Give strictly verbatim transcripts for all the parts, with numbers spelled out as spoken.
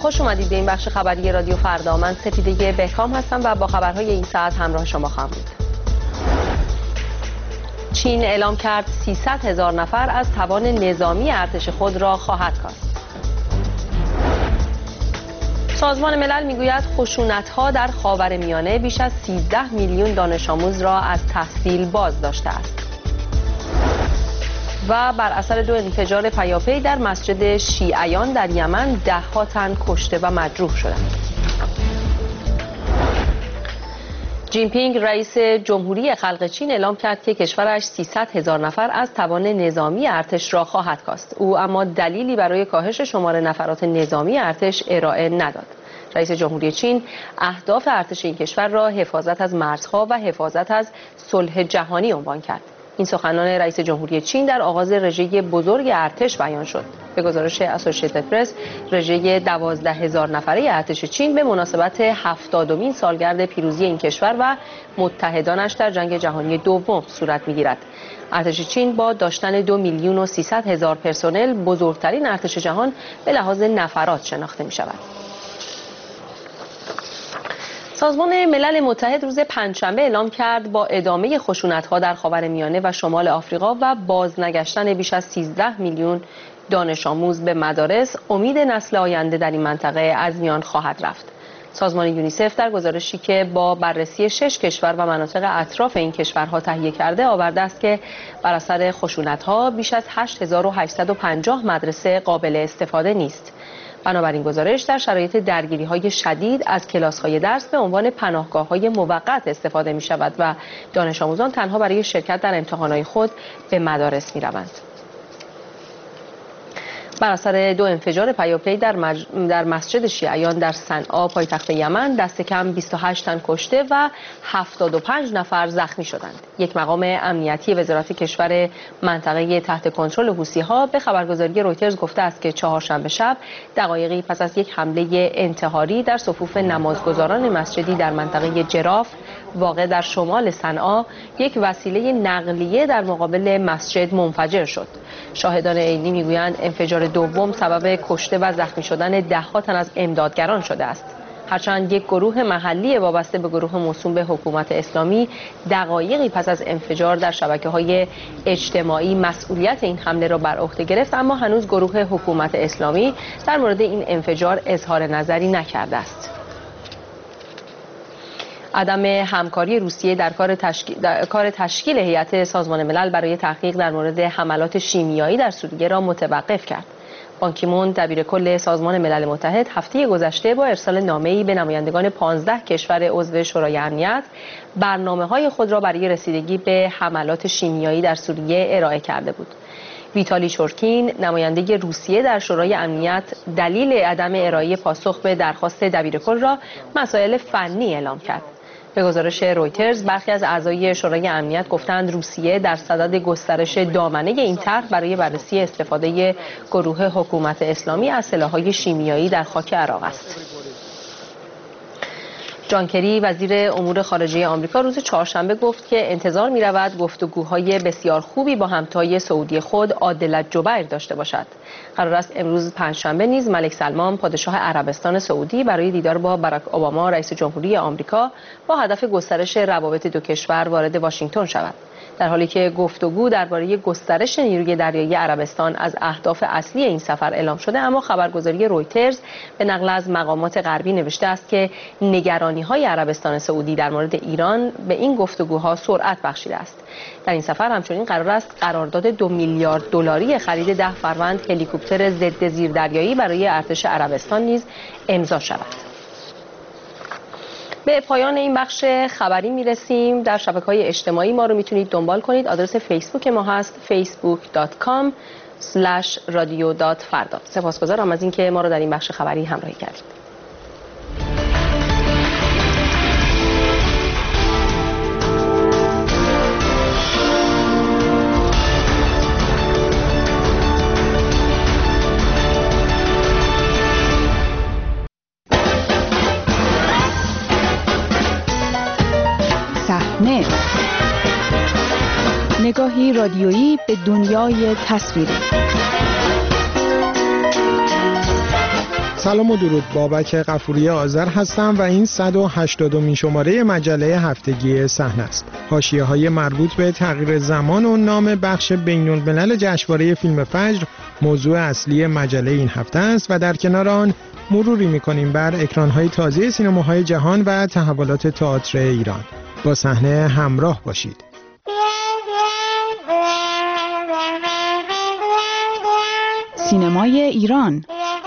خوش اومدید به این بخش خبری رادیو فردا. من سپیده بهکام هستم و با خبرهای این ساعت همراه شما خواهم بود. چین اعلام کرد سیصد هزار نفر از توان نظامی ارتش خود را خواهد کاست. سازمان ملل میگوید خشونت‌ها در خاورمیانه بیش از سیزده میلیون دانش آموز را از تحصیل باز داشته است. و بر اثر دو انفجار پیاپی در مسجد شیعیان در یمن ده ها تن کشته و مجروح شدند. جینپینگ رئیس جمهوری خلق چین اعلام کرد که کشورش سیصد هزار نفر از توان نظامی ارتش را خواهد کاست. او اما دلیلی برای کاهش شمار نفرات نظامی ارتش ارائه نداد. رئیس جمهوری چین اهداف ارتش این کشور را حفاظت از مرزها و حفاظت از صلح جهانی عنوان کرد. این سخنان رئیس جمهوری چین در آغاز رژه بزرگ ارتش بیان شد. به گزارش اسوسییتد پرس، رژه دوازده هزار نفره ارتش چین به مناسبت هفتادمین سالگرد پیروزی این کشور و متحدانش در جنگ جهانی دوم صورت می‌گیرد. ارتش چین با داشتن دو میلیون و سیصد هزار پرسنل بزرگترین ارتش جهان به لحاظ نفرات شناخته می‌شود. سازمان ملل متحد روز پنجشنبه اعلام کرد با ادامه خشونت‌ها در خاورمیانه و شمال آفریقا و بازنگشتن بیش از سیزده میلیون دانش آموز به مدارس، امید نسل آینده در این منطقه از میان خواهد رفت. سازمان یونیسف در گزارشی که با بررسی شش کشور و مناطق اطراف این کشورها تهیه کرده آورده است که بر اثر خشونت‌ها بیش از هشت هزار و هشتصد و پنجاه مدرسه قابل استفاده نیست. بنابراین گزارش در شرایط درگیری‌های شدید از کلاس‌های درس به عنوان پناهگاه‌های موقت استفاده می‌شود و دانش آموزان تنها برای شرکت در امتحانات خود به مدارس می‌روند. بر اثر دو انفجار پیاپی در, مج... در مسجد شیعیان در صنعا پایتخت یمن دست کم بیست و هشت تن کشته و هفتاد و پنج نفر زخمی شدند. یک مقام امنیتی وزارت کشور منطقه تحت کنترل حوثی‌ها به خبرگزاری رویترز گفته است که چهارشنبه شب دقایقی پس از یک حمله انتحاری در صفوف نمازگزاران مسجدی در منطقه جراف واقع در شمال صنعا یک وسیله نقلیه در مقابل مسجد منفجر شد. شاهدان عینی میگویند انفجار دوم سبب کشته و زخمی شدن ده ها تن از امدادگران شده است. هرچند یک گروه محلی وابسته به گروه موسوم به حکومت اسلامی دقایقی پس از انفجار در شبکه‌های اجتماعی مسئولیت این حمله را بر عهده گرفت، اما هنوز گروه حکومت اسلامی در مورد این انفجار اظهار نظری نکرده است. عدم همکاری روسیه در کار تشکیل, در کار تشکیل هیئت سازمان ملل برای تحقیق در مورد حملات شیمیایی در سوریه را متوقف کرد. بان کی مون دبیر کل سازمان ملل متحد هفته گذشته با ارسال نامه‌ای به نمایندگان پانزده کشور عضو شورای امنیت برنامه‌های خود را برای رسیدگی به حملات شیمیایی در سوریه ارائه کرده بود. ویتالی چورکین نماینده روسیه در شورای امنیت دلیل عدم ارائه پاسخ به درخواست دبیر کل را مسائل فنی اعلام کرد. به گزارش رویترز برخی از اعضای شورای امنیت گفتند روسیه در صدد گسترش دامنه این طرح برای بررسی استفاده گروه حکومت اسلامی از سلاح‌های شیمیایی در خاک عراق است. جان کری وزیر امور خارجه آمریکا روز چهارشنبه گفت که انتظار می‌رود گفتگوهای بسیار خوبی با همتای سعودی خود عادل جبیر داشته باشد. قرار است امروز پنجشنبه نیز ملک سلمان پادشاه عربستان سعودی برای دیدار با باراک اوباما رئیس جمهوری آمریکا با هدف گسترش روابط دو کشور وارد واشنگتن شود. در حالی که گفتگو درباره گسترش نیروی دریایی عربستان از اهداف اصلی این سفر اعلام شده، اما خبرگزاری رویترز به نقل از مقامات غربی نوشته است که نگرانی‌های عربستان سعودی در مورد ایران به این گفتگوها سرعت بخشیده است. در این سفر همچنین قرار است قرارداد دو میلیارد دلاری خرید ده فروند هلیکوپتر ضد زیردریایی برای ارتش عربستان نیز امضا شود. به پایان این بخش خبری میرسیم. در شبکه‌های اجتماعی ما رو میتونید دنبال کنید. آدرس فیسبوک ما هست فیسبوک دات کام اسلش رادیو دات فردا. سپاسگزارم از اینکه ما رو در این بخش خبری همراهی کردید. نگاهی رادیویی به دنیای تصویری. سلام و درود، بابک غفوری آذر هستم و این صد و هشتادمین شماره مجله هفتگی صحنه است. حاشیه‌های مربوط به تغییر زمان و نام بخش بین‌الملل جشنواره فیلم فجر موضوع اصلی مجله این هفته است و در کنار آن مروری می‌کنیم بر اکران‌های تازه سینماهای جهان و تحولات تئاتر ایران. با صحنه همراه باشید. سینمای ایران.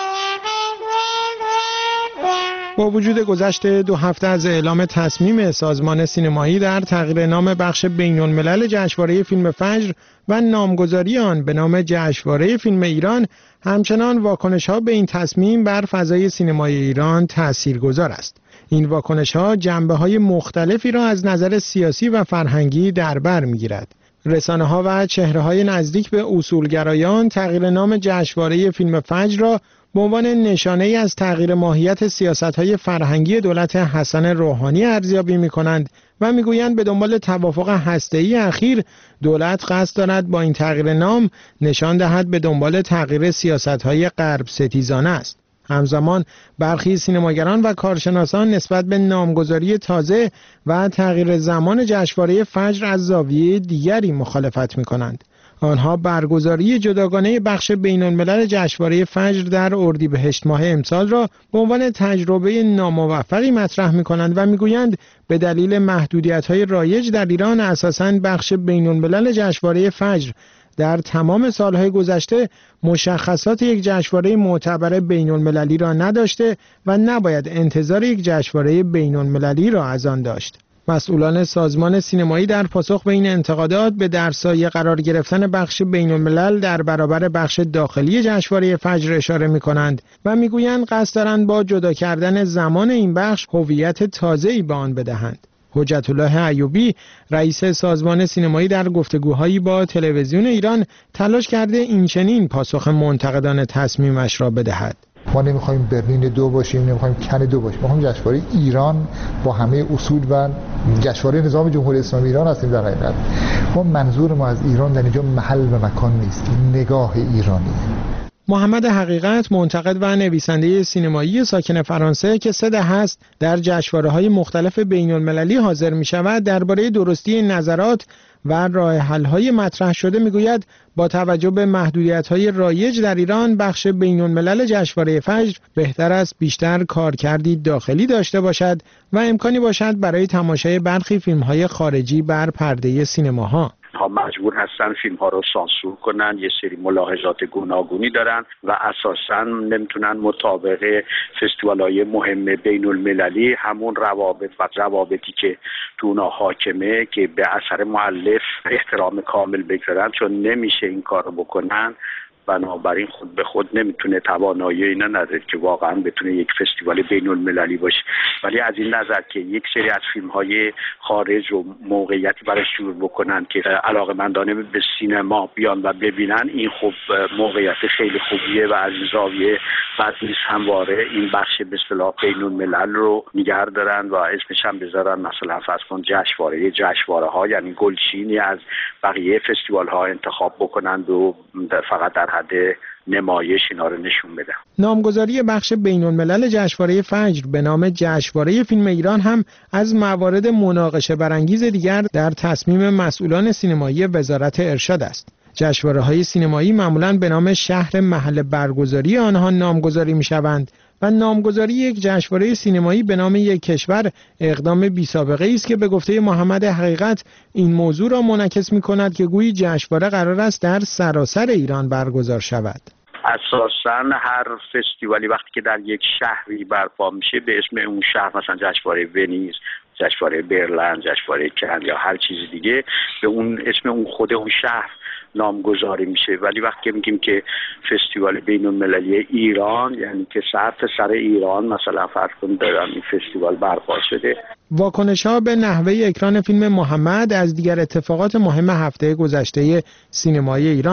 با وجود گذشت دو هفته از اعلام تصمیم سازمان سینمایی در تغییر نام بخش بین‌الملل جشنواره فیلم فجر و نامگذاری آن به نام جشنواره فیلم ایران، همچنان واکنش‌ها به این تصمیم بر فضای سینمای ایران تاثیرگذار است. این واکنش‌ها جنبه‌های مختلفی را از نظر سیاسی و فرهنگی در بر می‌گیرد. رسانه‌ها و چهره‌های نزدیک به اصولگرایان تغییر نام جشنواره فیلم فجر را به عنوان نشانه‌ای از تغییر ماهیت سیاست‌های فرهنگی دولت حسن روحانی ارزیابی می‌کنند و می‌گویند به دنبال توافق هسته‌ای اخیر دولت قصد دارد با این تغییر نام نشان دهد به دنبال تغییر سیاست‌های غرب ستیزانه است. همزمان برخی سینماگران و کارشناسان نسبت به نامگذاری تازه و تغییر زمان جشنواره فجر از زاویه دیگری مخالفت می‌کنند. آنها برگزاری جداگانه بخش بین‌الملل جشنواره فجر در اردیبهشت ماه امسال را به عنوان تجربه ناموفقی مطرح می‌کنند و می‌گویند به دلیل محدودیت‌های رایج در ایران اساساً بخش بین‌الملل جشنواره فجر در تمام سالهای گذشته مشخصات یک جشنواره معتبر بین‌المللی را نداشته و نباید انتظار یک جشنواره بین‌المللی را از آن داشت. مسئولان سازمان سینمایی در پاسخ به این انتقادات به در سایه قرار گرفتن بخش بین‌الملل در برابر بخش داخلی جشنواره فجر اشاره می‌کنند و می‌گویند قصد دارند با جدا کردن زمان این بخش هویت تازه‌ای به آن بدهند. حجت الله ایوبی رئیس سازمان سینمایی در گفتگوهایی با تلویزیون ایران تلاش کرده اینچنین پاسخ منتقدان تصمیمش را بدهد. ما نمیخوایم برلین دو باشیم، نمیخوایم کن دو باشیم، ما میخوایم جشنواره ایران با همه اصول و جشنواره نظام جمهوری اسلامی ایران هستیم. در حقیقت ما منظور ما از ایران در اینجا محل و مکان نیست، نگاه ایرانی. محمد حقیقت منتقد و نویسنده سینمایی ساکن فرانسه که سه دهه است در جشنواره‌های مختلف بین‌المللی حاضر می‌شود درباره درستی نظرات و راه حل‌های مطرح شده می‌گوید با توجه به محدودیت‌های رایج در ایران بخش بین‌الملل جشنواره فجر بهتر است بیشتر کارکردی داخلی داشته باشد و امکانی باشد برای تماشای برخی فیلم‌های خارجی بر پرده سینماها. ها مجبور هستن فیلم ها رو سانسور کنن، یه سری ملاحظات گوناگونی دارن و اساساً نمیتونن مطابق فستیوال های مهم بین المللی همون روابط و روابطی که تو اونا حاکمه که به اثر مؤلف احترام کامل بگذارن، چون نمیشه این کار رو بکنن. بنابراین خود به خود نمیتونه توانایی اینا نداره که واقعا بتونه یک فستیوال بین المللی باشه. ولی از این نظر که یک سری از فیلم های خارج رو موقعیتی برای شروع بکنن که علاقه‌مندانه به سینما بیان و ببینن، این خب موقعیت خیلی خوبیه و از زاویه بعد نیست همواره این بخش به اصطلاح بین الملل رو نگه دارن و اسمش هم بذارن مثلا فرض کن جشنواره جشنواره ها، یعنی گلچینی از بقیه فستیوال ها انتخاب بکنند و فقط در حد نمایش اینا رو نشون بده. نامگذاری بخش بین‌الملل جشنواره فجر به نام جشنواره فیلم ایران هم از موارد مناقشه برانگیز دیگر در تصمیم مسئولان سینمایی وزارت ارشاد است. جشنواره‌های سینمایی معمولاً به نام شهر محل برگزاری آنها نامگذاری می‌شوند و نامگذاری یک جشنواره سینمایی به نام یک کشور اقدام بی‌سابقه است که به گفته محمد حقیقت این موضوع را منعکس می‌کند که گویی جشنواره قرار است در سراسر ایران برگزار شود. اساساً هر فستیوالی وقتی که در یک شهری برپا میشه به اسم اون شهر، مثلا جشنواره ونیز، جشنواره برلین، جشنواره کن یا هر چیز دیگه، به اون اسم اون خود اون شهر نامگذاری میشه. ولی وقتی که میگیم که فستیوال بین المللی ایران، یعنی که سر تا سر ایران مثلا فرض کن دارن این فستیوال برپا شده. واکنش‌ها به نحوه اکران فیلم محمد از دیگر اتفاقات مهم هفته گذشته سینمای ایران بود.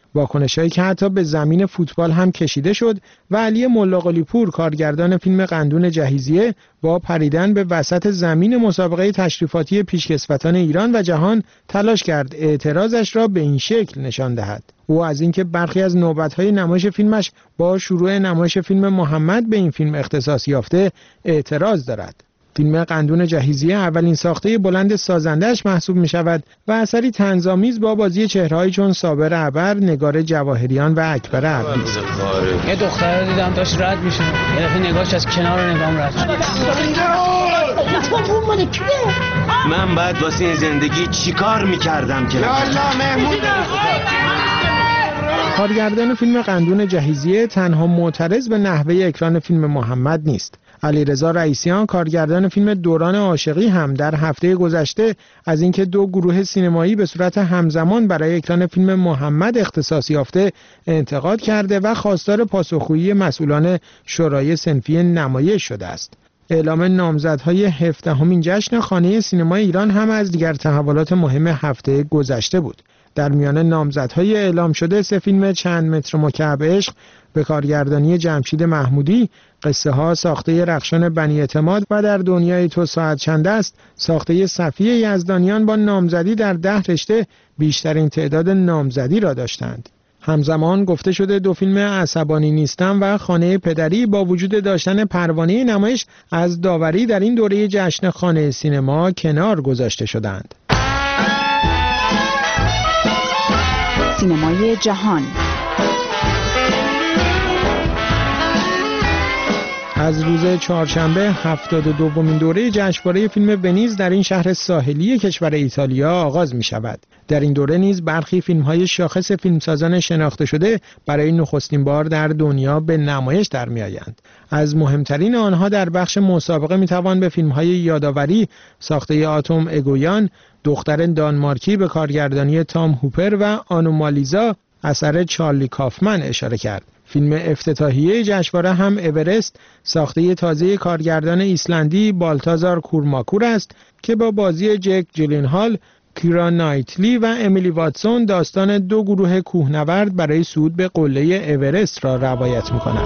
واکنش‌هایی که حتی به زمین فوتبال هم کشیده شد و علی ملاقلی‌پور کارگردان فیلم قندون جهیزیه با پریدن به وسط زمین مسابقه تشریفاتی پیشکسوتان ایران و جهان تلاش کرد اعتراضش را به این شکل نشان دهد. او از اینکه برخی از نوبت‌های نمایش فیلمش با شروع نمایش فیلم محمد به این فیلم اختصاص یافته اعتراض دارد. فیلم قندون جهیزیه اولین ساخته بلند سازنده‌اش محسوب می‌شود و اثری طنزآمیز با بازی چهره‌هایی چون صابر عبر، نگار جواهریان و اکبر عبدی است. یه دختر رو دیدم داشت رد میشه. یه دفعه نگاهش از کنار نگام رد شد. من بعد واسه این زندگی چیکار می‌کردم که یالا مهمون کارگردان فیلم قندون جهیزیه تنها معترض به نحوه اکران فیلم محمد نیست. علیرضا رئیسیان کارگردان فیلم دوران عاشقی هم در هفته گذشته از اینکه دو گروه سینمایی به صورت همزمان برای اکران فیلم محمد اختصاص یافته انتقاد کرده و خواستار پاسخگویی مسئولان شورای صنفی نمایش شده است. اعلام نامزدهای هفدهمین جشن خانه سینمای ایران هم از دیگر تحولات مهم هفته گذشته بود. در میان نامزدهای اعلام شده سه فیلم چند متر مکعب عشق به کارگردانی جمشید محمودی، قصه ها ساخته رخشان بنی اعتماد و در دنیای تو ساعت چند است ساخته صفیه یزدانیان با نامزدی در ده رشته بیشترین تعداد نامزدی را داشتند. همزمان گفته شده دو فیلم عصبانی نیستم و خانه پدری با وجود داشتن پروانه نمایش از داوری در این دوره جشن خانه سینما کنار گذاشته شدند. سینمای جهان. از روز چهارشنبه هفتاد و دومین دوره جشنواره فیلم ونیز در این شهر ساحلی کشور ایتالیا آغاز می شود. در این دوره نیز برخی فیلم‌های شاخص فیلمسازان شناخته شده برای نخستین بار در دنیا به نمایش در می آیند. از مهمترین آنها در بخش مسابقه می توان به فیلم‌های یادآوری ساخته آتوم اگویان، دختر دانمارکی به کارگردانی تام هوپر و آنومالیزا اثر چارلی کافمن اشاره کرد. فیلم افتتاحیه جشنواره هم اورست ساخته تازه کارگردان ایسلندی بالتازار کورماکور است که با بازی جک جیلنهال، کیرا نایتلی و امیلی واتسون داستان دو گروه کوهنورد برای صعود به قله اورست را روایت می‌کند.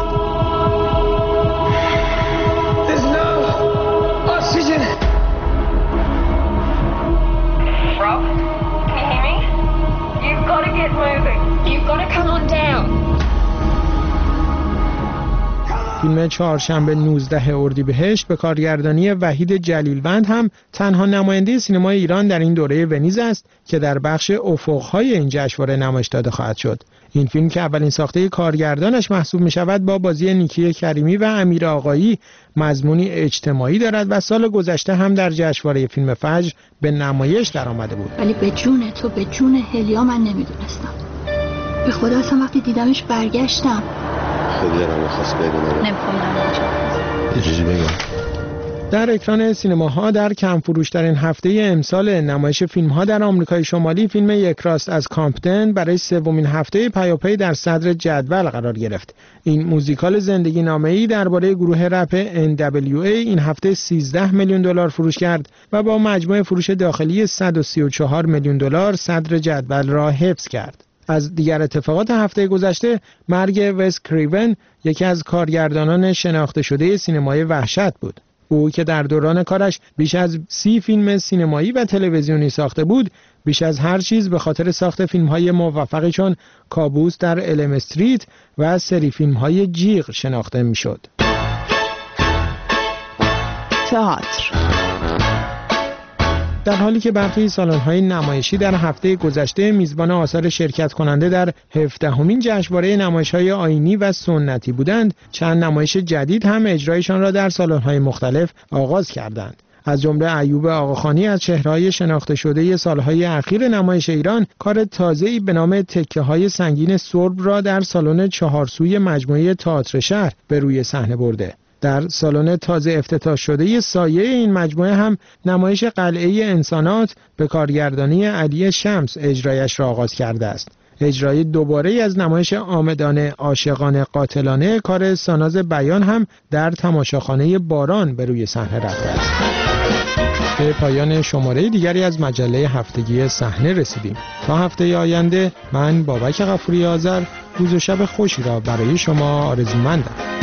فیلم چهارشنبه نوزده اردیبهشت به کارگردانی وحید جلیلوند هم تنها نماینده سینمای ایران در این دوره ونیز است که در بخش افق‌های این جشنواره نمایش داده خواهد شد. این فیلم که اولین ساخته کارگردانش محسوب می شود با بازی نیکی کریمی و امیر آقایی مضمونی اجتماعی دارد و سال گذشته هم در جشنواره فیلم فجر به نمایش در آمده بود. ولی به جون تو، به جون هلیا من نمیدونستم. به خدا اصلا وقتی دیدمش برگشتم. خیلی دارم میخواست ببینم. نمیخوام یه چیزی بگم. در اکران سینماها در کم فروشترین هفته امسال نمایش فیلم‌ها در آمریکای شمالی فیلم یک راست از کامپتن برای سومین هفته پیاپی در صدر جدول قرار گرفت. این موزیکال زندگی نامه‌ای درباره گروه رپ ان دبلیو ای این هفته سیزده میلیون دلار فروش کرد و با مجموع فروش داخلی صد و سی و چهار میلیون دلار صدر جدول را حفظ کرد. از دیگر اتفاقات هفته گذشته مرگ وس کریون یکی از کارگردانان شناخته شده سینمای وحشت بود. او که در دوران کارش بیش از سی فیلم سینمایی و تلویزیونی ساخته بود، بیش از هر چیز به خاطر ساخت فیلم‌های موفقی چون کابوس در الم استریت و سری فیلم‌های جیغ شناخته می‌شد. تئاتر. در حالی که برخی سالن‌های نمایشی در هفته گذشته میزبان آثار شرکت کننده در هفدهمین جشنواره نمایش‌های آیینی و سنتی بودند، چند نمایش جدید هم اجرایشان را در سالن‌های مختلف آغاز کردند. از جمله ایوب آقاخانی از چهره‌های شناخته شده سالهای اخیر نمایش ایران کار تازه‌ای به نام تکه‌های سنگین سرب را در سالن چهارسوی مجموعه تئاتر شهر به روی صحنه برده. در سالن تازه افتتاح شده سایه این مجموعه هم نمایش قلعه انسانات به کارگردانی علی شمس اجرایش را آغاز کرده است. اجرای دوباره از نمایش آمدانه عاشقانه قاتلانه کار ساناز بیان هم در تماشاخانه باران به روی صحنه رفته است. به پایان شماره دیگری از مجله هفتگی صحنه رسیدیم. تا هفته آینده من بابک غفوری آذر روز و شب خوشی را برای شما آرزومندم.